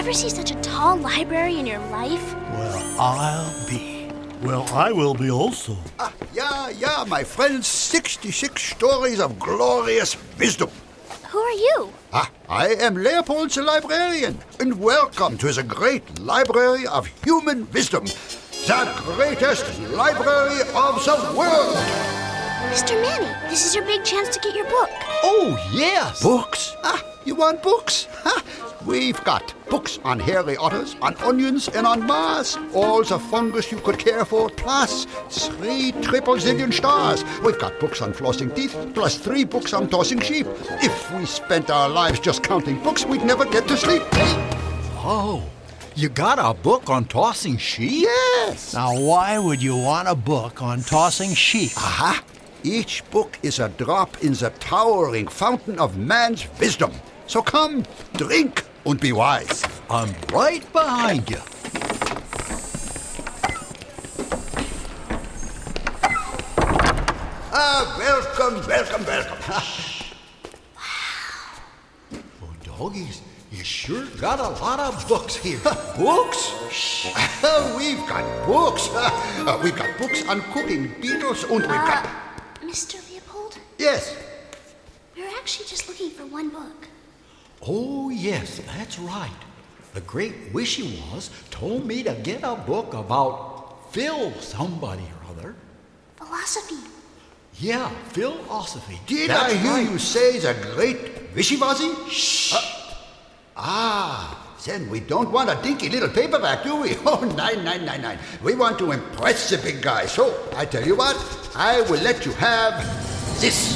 ever see such a tall library in your life? Well, I'll be. Well, I will be also. Yeah, my friends, 66 stories of glorious wisdom. Who are you? I am Leopold the librarian, and welcome to the great library of human wisdom, the greatest library of the world. Mr. Manny, this is your big chance to get your book. Oh, yes. Books? You want books? We've got books on hairy otters, on onions, and on Mars. All the fungus you could care for, plus 3 triple zillion stars. We've got books on flossing teeth, plus 3 books on tossing sheep. If we spent our lives just counting books, we'd never get to sleep. Oh, you got a book on tossing sheep? Yes. Now, why would you want a book on tossing sheep? Each book is a drop in the towering fountain of man's wisdom. So come, drink, and be wise. I'm right behind you. Welcome. Oh, doggies, you sure got a lot of books here. Books? We've got books. We've got books on cooking, beetles, and we've got... Mr. Leopold? Yes. We're actually just looking for one book. Oh, yes, that's right. The great Wishy-Was told me to get a book about Phil somebody or other. Philosophy. Yeah, philosophy. Did That's I hear right. you say the great wishy-washy? Shh. Then we don't want a dinky little paperback, do we? Oh, nine. We want to impress the big guy. So, I tell you what, I will let you have this.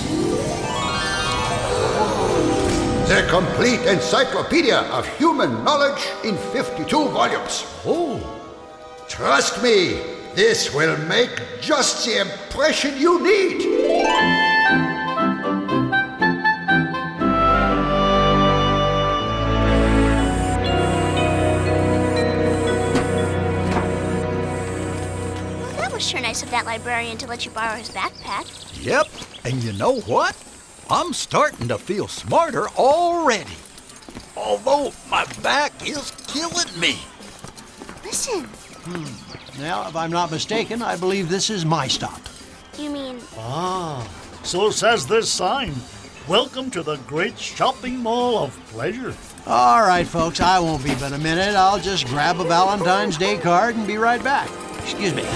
The complete encyclopedia of human knowledge in 52 volumes. Oh, Trust me, this will make just the impression you need. Well, that was sure nice of that librarian to let you borrow his backpack. yep. And you know what? I'm starting to feel smarter already. Although my back is killing me. Listen, Now, if I'm not mistaken, I believe this is my stop. you mean... So says this sign. Welcome to the great shopping mall of pleasure. All right, folks, I won't be but a minute. I'll just grab a Valentine's Day card and be right back. Excuse me.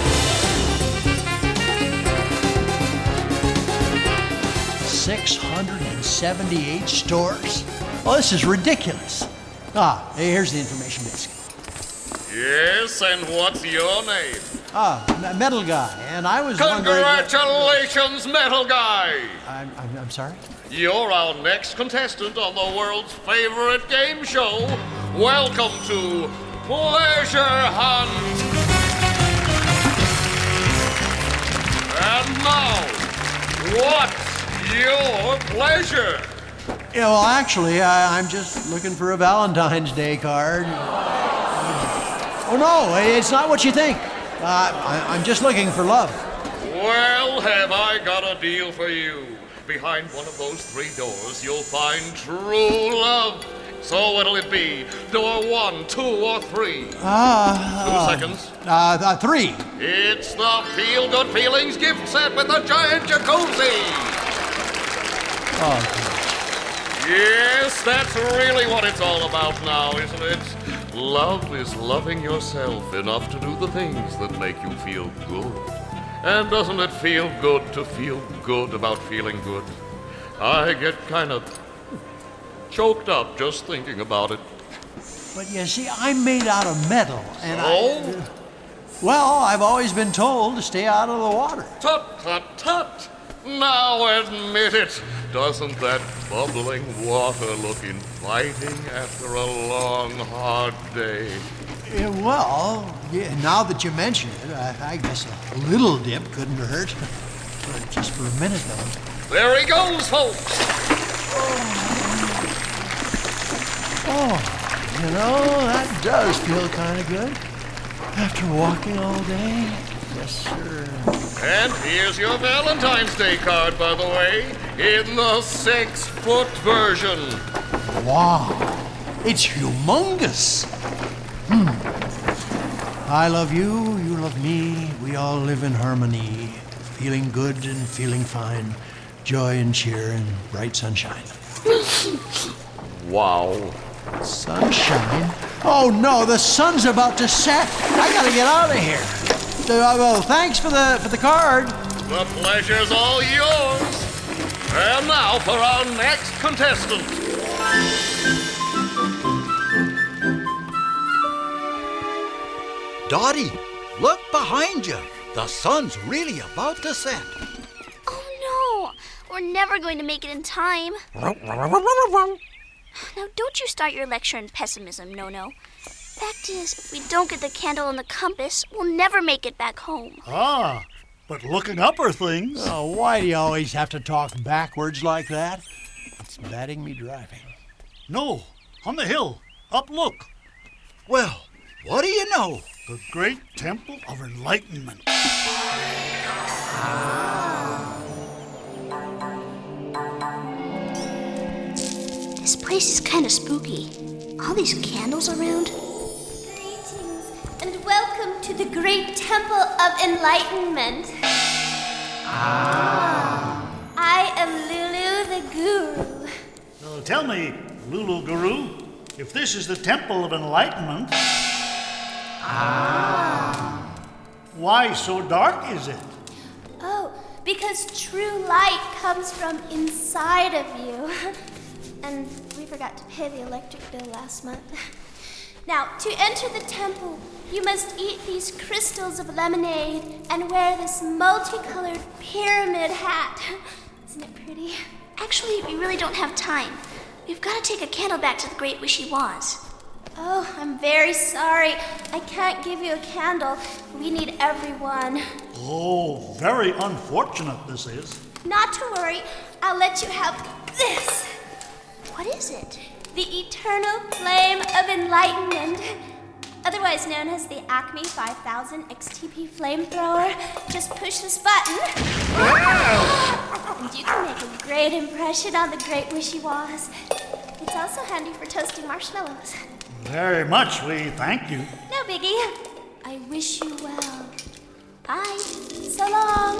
678 stores? Well, this is ridiculous. Here's the information desk. Yes, and what's your name? Metal Guy, and I was wondering... Congratulations, Metal Guy! I'm sorry? You're our next contestant on the world's favorite game show. Welcome to Pleasure Hunt! And now, what's your pleasure? Yeah, well, actually, I'm just looking for a Valentine's Day card. Oh, no, it's not what you think. I'm just looking for love. Well, have I got a deal for you. Behind one of those 3 doors, you'll find true love. So what'll it be? Door 1, 2, or 3? 2 seconds. 3. It's the Feel Good Feelings gift set with a giant jacuzzi. Yes, that's really what it's all about now, isn't it? Love is loving yourself enough to do the things that make you feel good. And doesn't it feel good to feel good about feeling good? I get kind of choked up just thinking about it. But you see, I'm made out of metal, and Oh? I've always been told to stay out of the water. Tut! Now admit it. Doesn't that bubbling water look inviting after a long, hard day? Now that you mention it, I guess a little dip couldn't hurt. But just for a minute, though. There he goes, folks. That does feel kind of good. After walking all day. Yes, sir. And here's your Valentine's Day card, by the way, in the 6-foot version. Wow. It's humongous. I love you, you love me, we all live in harmony, feeling good and feeling fine, joy and cheer and bright sunshine. Wow. Sunshine? Oh no, the sun's about to set. I gotta get out of here. Well, thanks for the card. The pleasure's all yours. And now for our next contestant. Dottie, look behind you. The sun's really about to set. Oh, no. We're never going to make it in time. Now, don't you start your lecture in pessimism, No-No. Fact is, if we don't get the candle and the compass, we'll never make it back home. Ah, but looking up are things. Oh, why do you always have to talk backwards like that? It's batting me driving. No, on the hill. Up, look. Well, what do you know? The Great Temple of Enlightenment. This place is kind of spooky. All these candles around. Greetings, and welcome to the Great Temple of Enlightenment. I am Lulu the Guru. Tell me, Lulu Guru, if this is the Temple of Enlightenment, why so dark is it? Oh, because true light comes from inside of you. And we forgot to pay the electric bill last month. Now, to enter the temple, you must eat these crystals of lemonade and wear this multicolored pyramid hat. Isn't it pretty? Actually, we really don't have time. We've got to take a candle back to the Great Wishy-Was. Oh, I'm very sorry. I can't give you a candle. We need everyone. Oh, very unfortunate this is. Not to worry. I'll let you have this. What is it? The Eternal Flame of Enlightenment. Otherwise known as the Acme 5000 XTP Flamethrower. Just push this button. And you can make a great impression on the Great Wishy-Was. It's also handy for toasting marshmallows. Very much, we thank you. No biggie. I wish you well. Bye. So long.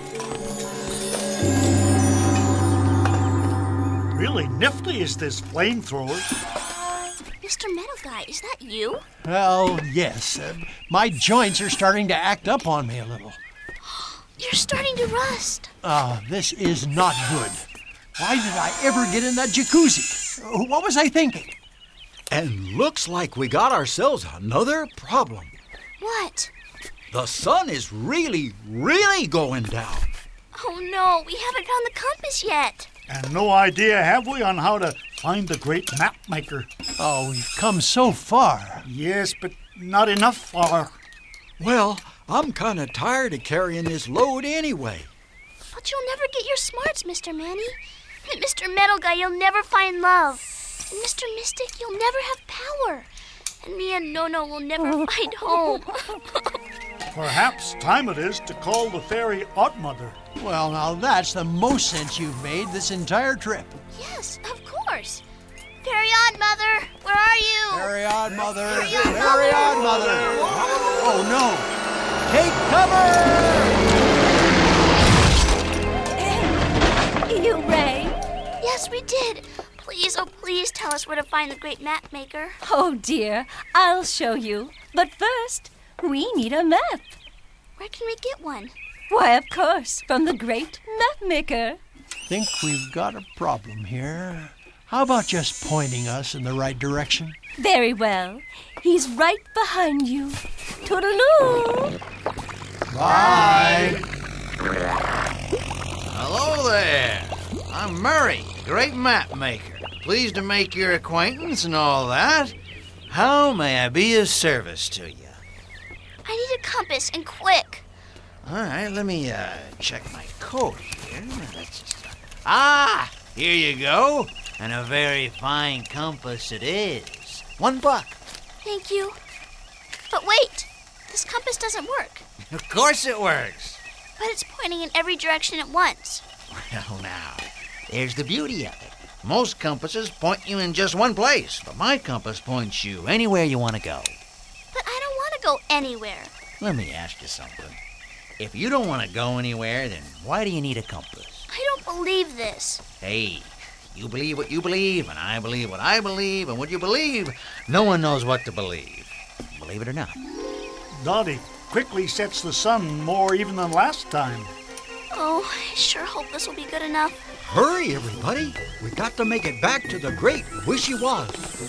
Really nifty is this flamethrower. Mr. Metal Guy, is that you? Well, yes. My joints are starting to act up on me a little. You're starting to rust. This is not good. Why did I ever get in that jacuzzi? What was I thinking? And looks like we got ourselves another problem. What? The sun is really, really going down. Oh no, we haven't found the compass yet. And no idea have we on how to find the great map maker. Oh, we've come so far. Yes, but not enough far. Well, I'm kind of tired of carrying this load anyway. But you'll never get your smarts, Mr. Manny. And Mr. Metal Guy, you'll never find love. And Mr. Mystic, you'll never have power. And me and No-No will never find home. Perhaps time it is to call the fairy Oddmother. Well, now that's the most sense you've made this entire trip. Yes, of course. Fairy Oddmother, where are you? Fairy Oddmother. Fairy Fairy Oddmother. Oh, no. Take cover! You rang? Yes, we did. Please, oh please tell us where to find the great map maker. Oh dear, I'll show you. But first, we need a map. Where can we get one? Why, of course, from the great map maker. Think we've got a problem here. How about just pointing us in the right direction? Very well. He's right behind you. Toodaloo! Bye! Hello there. I'm Murray, great map maker. Pleased to make your acquaintance and all that. How may I be of service to you? I need a compass, and quick. All right, let me check my coat here. Here you go. And a very fine compass it is. $1. Thank you. But wait, this compass doesn't work. Of course it works. But it's pointing in every direction at once. Well, now, there's the beauty of it. Most compasses point you in just one place, but my compass points you anywhere you want to go. But I don't want to go anywhere. Let me ask you something. If you don't want to go anywhere, then why do you need a compass? I don't believe this. Hey, you believe what you believe, and I believe what I believe, and what you believe, no one knows what to believe. Believe it or not. Dottie quickly sets the sun more even than last time. Oh, I sure hope this will be good enough. Hurry, everybody. We got to make it back to the great Wishy-Was.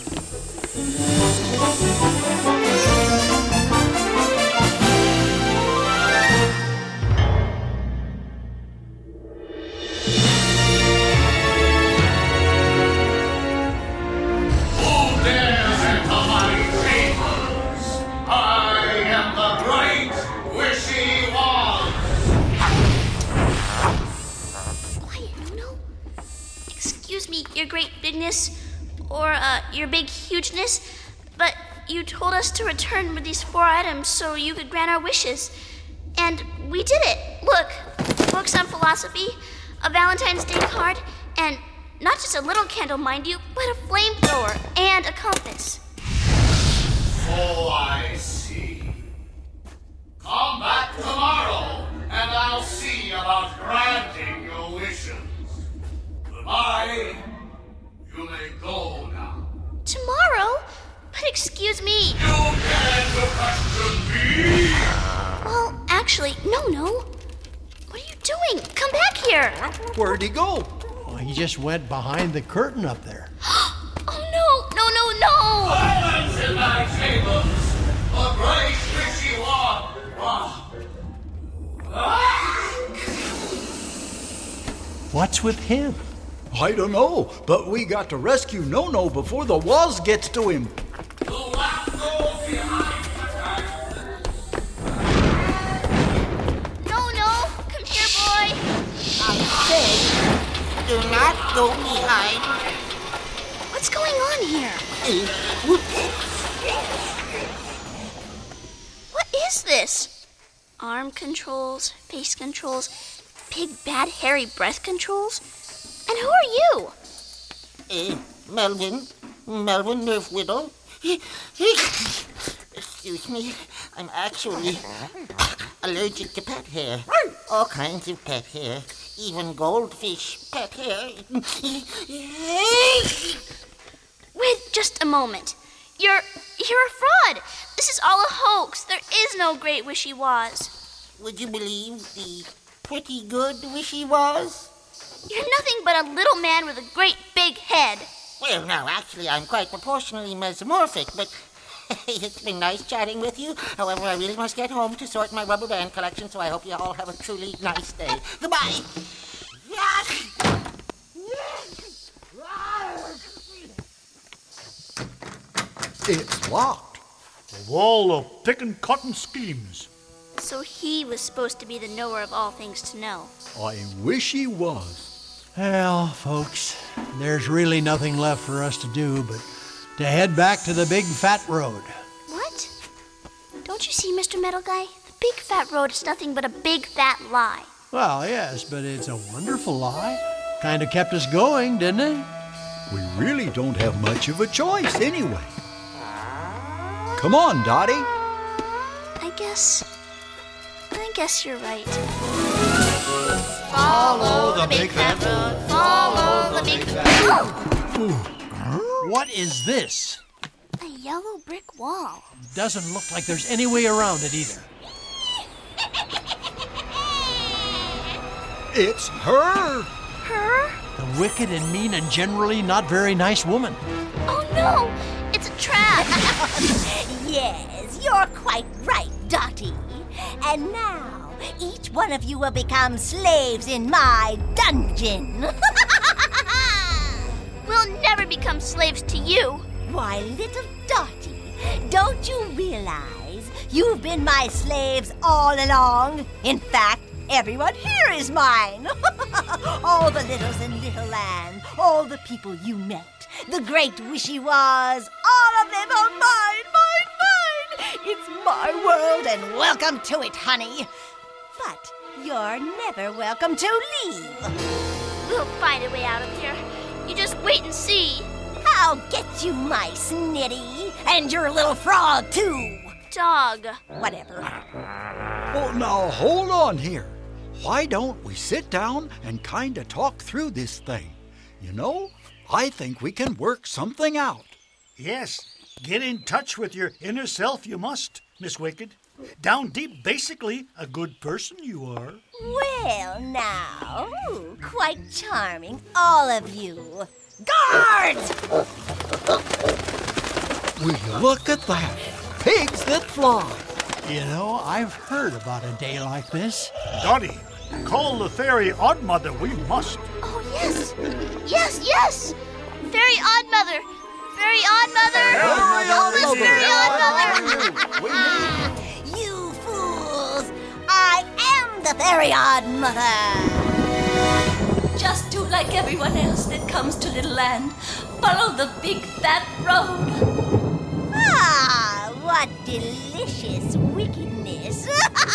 Your great bigness, or your big hugeness, but you told us to return with these 4 items so you could grant our wishes. And we did it. Look, books on philosophy, a Valentine's Day card, and not just a little candle, mind you, but a flamethrower and a compass. So I see. Come back tomorrow, and I'll see about granting your wishes. Goodbye. You may go now. Tomorrow? But excuse me. You can't question me. Well, actually, no. What are you doing? Come back here. Where'd he go? Oh, he just went behind the curtain up there. Oh, no. Silence in thy chambers. A great Wishy-Was. What's with him? I don't know, but we got to rescue No-No before the Woz gets to him. No, come here, boy. I say, do not go behind. What's going on here? What is this? Arm controls, face controls, big bad hairy breath controls? And who are you? Melvin Nerfwiddle. Excuse me, I'm actually allergic to pet hair. All kinds of pet hair, even goldfish pet hair. Wait just a moment. You're a fraud. This is all a hoax. There is no great Wishy-Was. Would you believe the pretty good Wishy-Was? You're nothing but a little man with a great big head. Well, no, actually, I'm quite proportionally mesomorphic, but it's been nice chatting with you. However, I really must get home to sort my rubber band collection, so I hope you all have a truly nice day. Goodbye! It's locked. Of all the pickin' cotton schemes. So he was supposed to be the knower of all things to know. I wish he was. Well, folks, there's really nothing left for us to do but to head back to the big fat road. What? Don't you see, Mr. Metal Guy? The big fat road is nothing but a big fat lie. Well, yes, but it's a wonderful lie. Kind of kept us going, didn't it? We really don't have much of a choice anyway. Come on, Dottie. I guess you're right. Follow the big fat road. Follow the big fat road. What is this? A yellow brick wall. Doesn't look like there's any way around it either. It's her. Her? The wicked and mean and generally not very nice woman. Oh no! It's a trap! Yes, you're quite right, Dottie. And now, each one of you will become slaves in my dungeon. We'll never become slaves to you. Why, little Dottie, don't you realize you've been my slaves all along? In fact, everyone here is mine. All the littles in Little Land, all the people you met, the great Wishy-Was, all of them are mine. It's my world, and welcome to it, honey. But you're never welcome to leave. We'll find a way out of here. You just wait wait and see. I'll get you, my Snitty, and your little frog, too. Dog. Whatever. Well, now hold on here. Why don't we sit down and kind of talk through this thing? You know, I think we can work something out. Yes, get in touch with your inner self, you must, Miss Wicked. Down deep, basically, a good person you are. Well, now, quite charming, all of you. Guards! Will you look at that? Pigs that fly. You know, I've heard about a day like this. Dottie, call the fairy Oddmother, we must. Oh, yes. Yes. Fairy Oddmother. Fairy Oddmother. We need You fools! I am the fairy Oddmother! Just do like everyone else that comes to Little Land. Follow the big fat road. Ah, what delicious wickedness!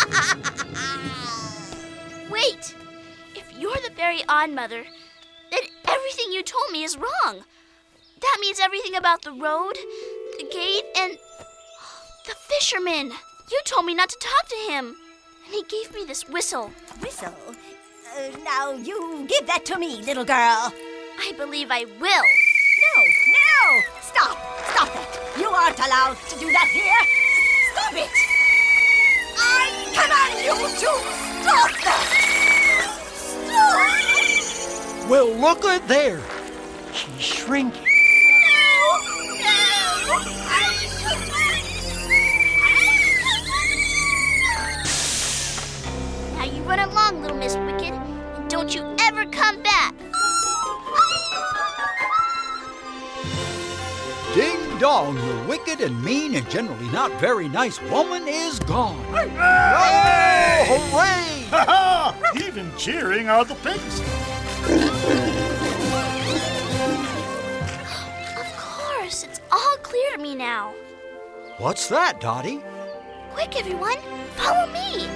Wait. If you're the Fairy Oddmother, then everything you told me is wrong. That means everything about the road, the gate, and the fisherman. You told me not to talk to him, and he gave me this whistle. Whistle? Now you give that to me, little girl. I believe I will. No! Stop that. You aren't allowed to do that here. Stop it! I command you to stop that! Stop! Well, look at there. She's shrinking. Now you run along, little Miss Wicked, and don't you ever come back. Ding dong, the wicked and mean and generally not very nice woman is gone. Hooray! Hooray! Ha-ha! Even cheering are the pigs. Of course, it's all clear to me now. What's that, Dottie? Quick, everyone, follow me.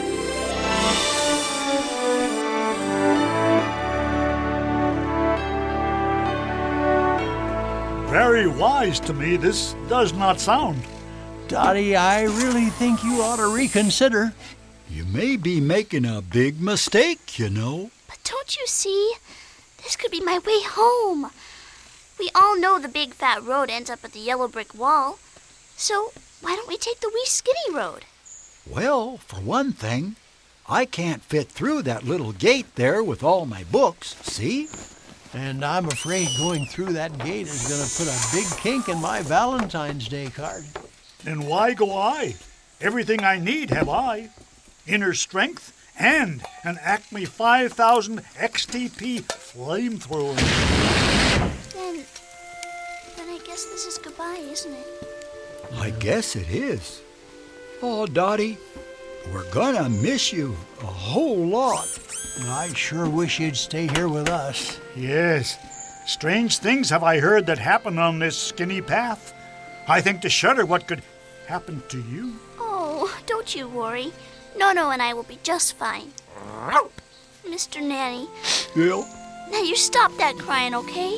Very wise to me, this does not sound. Dottie, I really think you ought to reconsider. You may be making a big mistake, you know. But don't you see? This could be my way home. We all know the big fat road ends up at the yellow brick wall. So why don't we take the wee skinny road? Well, for one thing, I can't fit through that little gate there with all my books, see? And I'm afraid going through that gate is going to put a big kink in my Valentine's Day card. Then why go I? Everything I need have I. Inner strength and an Acme 5000 XTP flamethrower. Then I guess this is goodbye, isn't it? I guess it is. Oh, Dottie, we're gonna miss you a whole lot. I sure wish you'd stay here with us. Yes, strange things have I heard that happen on this skinny path. I think to shudder what could happen to you. Oh, don't you worry. Nono and I will be just fine. Mr. Nanny. Yeah. Now you stop that crying, okay?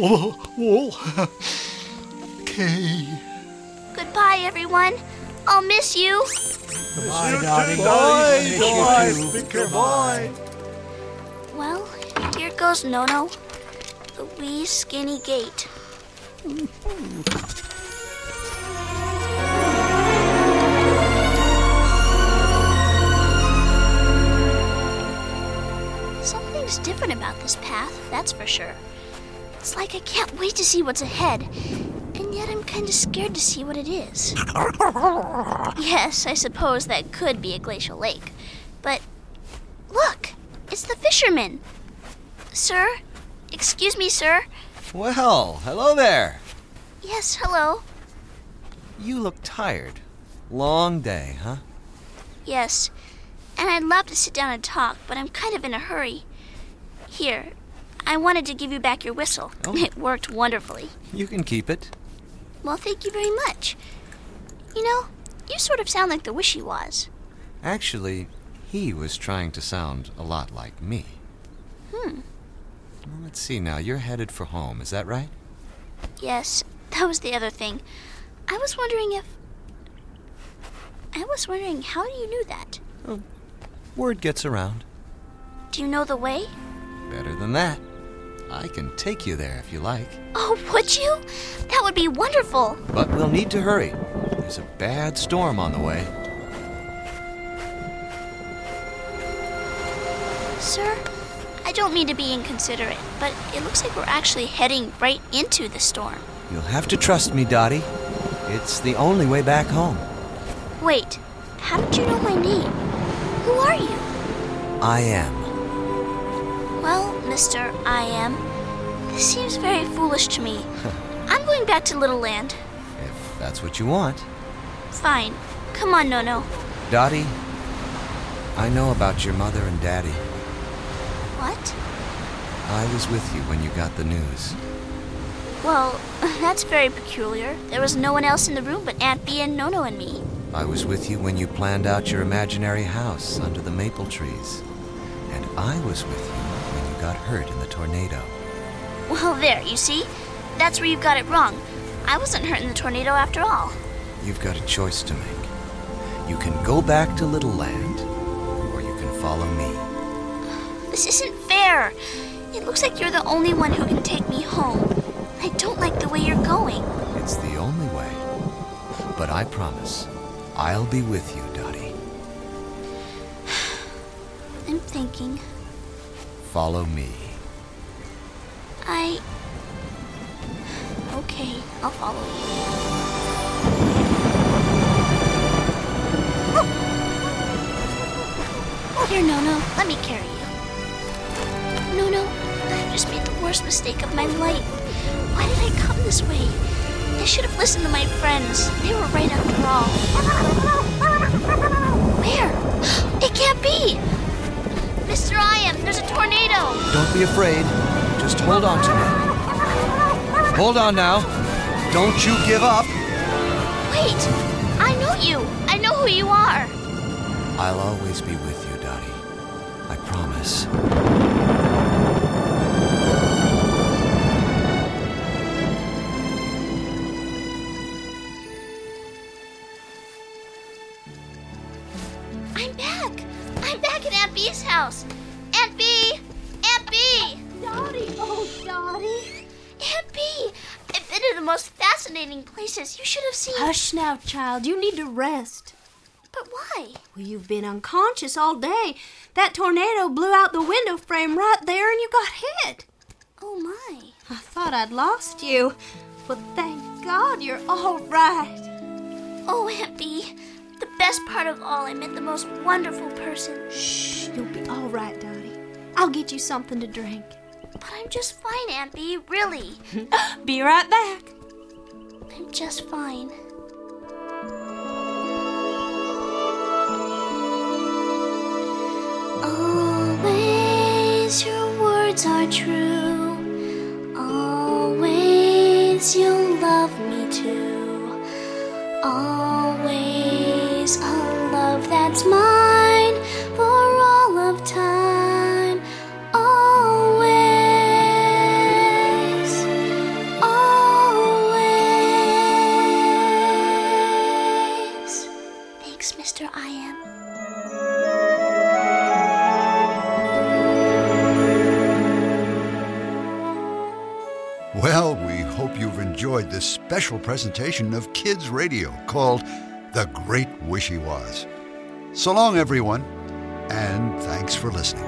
Okay. Goodbye, everyone. I'll miss you. Goodbye, Dottie. Bye. Miss you too. Be careful. Bye. Well, here goes Nono. The wee skinny gate. Something's different about this path, that's for sure. It's like I can't wait to see what's ahead, and yet I'm kind of scared to see what it is. Yes, I suppose that could be a glacial lake, but look, it's the fisherman. Sir? Excuse me, sir? Well, hello there. Yes, hello. You look tired. Long day, huh? Yes, and I'd love to sit down and talk, but I'm kind of in a hurry. Here, I wanted to give you back your whistle. Oh. It worked wonderfully. You can keep it. Well, thank you very much. You know, you sort of sound like the Wishy Was. Actually, he was trying to sound a lot like me. Well, let's see now. You're headed for home, is that right? Yes, that was the other thing. I was wondering how you knew that. Oh, word gets around. Do you know the way? Better than that. I can take you there if you like. Oh, would you? That would be wonderful. But we'll need to hurry. There's a bad storm on the way. Sir, I don't mean to be inconsiderate, but it looks like we're actually heading right into the storm. You'll have to trust me, Dottie. It's the only way back home. Wait, how did you know my name? Who are you? I am. Well, Mr. I Am, this seems very foolish to me. I'm going back to Little Land. If that's what you want. Fine. Come on, Nono. Dottie, I know about your mother and Daddy. What? I was with you when you got the news. Well, that's very peculiar. There was no one else in the room but Aunt Bee and Nono and me. I was with you when you planned out your imaginary house under the maple trees. And I was with you when you got hurt in the tornado. Well, there, you see? That's where you got it wrong. I wasn't hurt in the tornado after all. You've got a choice to make. You can go back to Little Land, or you can follow me. This isn't fair. It looks like you're the only one who can take me home. I don't like the way you're going. It's the only way. But I promise, I'll be with you, Dottie. I'm thinking. Follow me. Okay, I'll follow you. Here, Nono, let me carry you. Nono, I've just made the worst mistake of my life. Why did I come this way? I should have listened to my friends. They were right after all. Where? It can't be! Mr. I Am, there's a tornado! Don't be afraid. Just hold on to me. Hold on now. Don't you give up. Wait! I know you! I know who you are! I'll always be with you, Dottie. I promise. I'm back! I'm back at Aunt Bee's house! Aunt Bee! Aunt Bee! Dottie! Oh, Dottie! Aunt Bee! I've been to the most fascinating places. You should have seen... Hush now, child. You need to rest. But why? Well, you've been unconscious all day. That tornado blew out the window frame right there and you got hit. Oh, my. I thought I'd lost you. But thank God you're all right. Oh, Aunt Bee. The best part of all, I met the most wonderful person. Shh, you'll be all right, Dottie. I'll get you something to drink. But I'm just fine, Aunt Bee, really. Be right back. I'm just fine. Always your words are true. Always you'll love me too. Always a love that's mine for all of time. Always, always. Thanks, Mr. I Am. Well, we hope you've enjoyed this special presentation of Kids Radio called The Great Wish He Was. So long, everyone, and thanks for listening.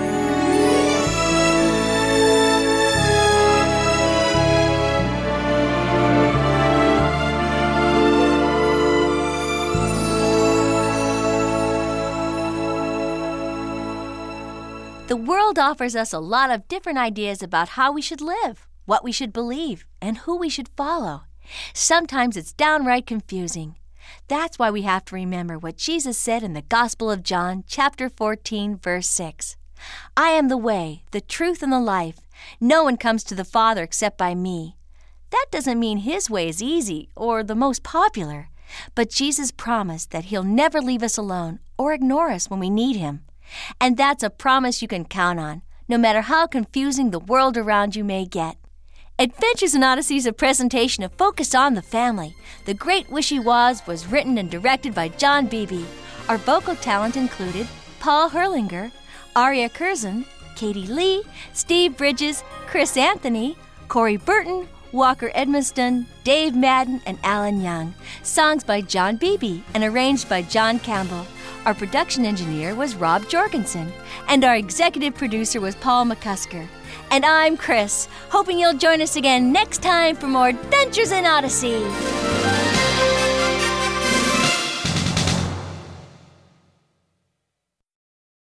The world offers us a lot of different ideas about how we should live, what we should believe, and who we should follow. Sometimes it's downright confusing. That's why we have to remember what Jesus said in the Gospel of John, chapter 14, verse 6. I am the way, the truth, and the life. No one comes to the Father except by me. That doesn't mean his way is easy or the most popular, but Jesus promised that he'll never leave us alone or ignore us when we need him. And that's a promise you can count on, no matter how confusing the world around you may get. Adventures in Odyssey is a presentation of Focus on the Family. The Great Wish He was written and directed by John Beebe. Our vocal talent included Paul Herlinger, Aria Curzon, Katie Lee, Steve Bridges, Chris Anthony, Corey Burton, Walker Edmiston, Dave Madden, and Alan Young. Songs by John Beebe and arranged by John Campbell. Our production engineer was Rob Jorgensen, and our executive producer was Paul McCusker. And I'm Chris, hoping you'll join us again next time for more Adventures in Odyssey.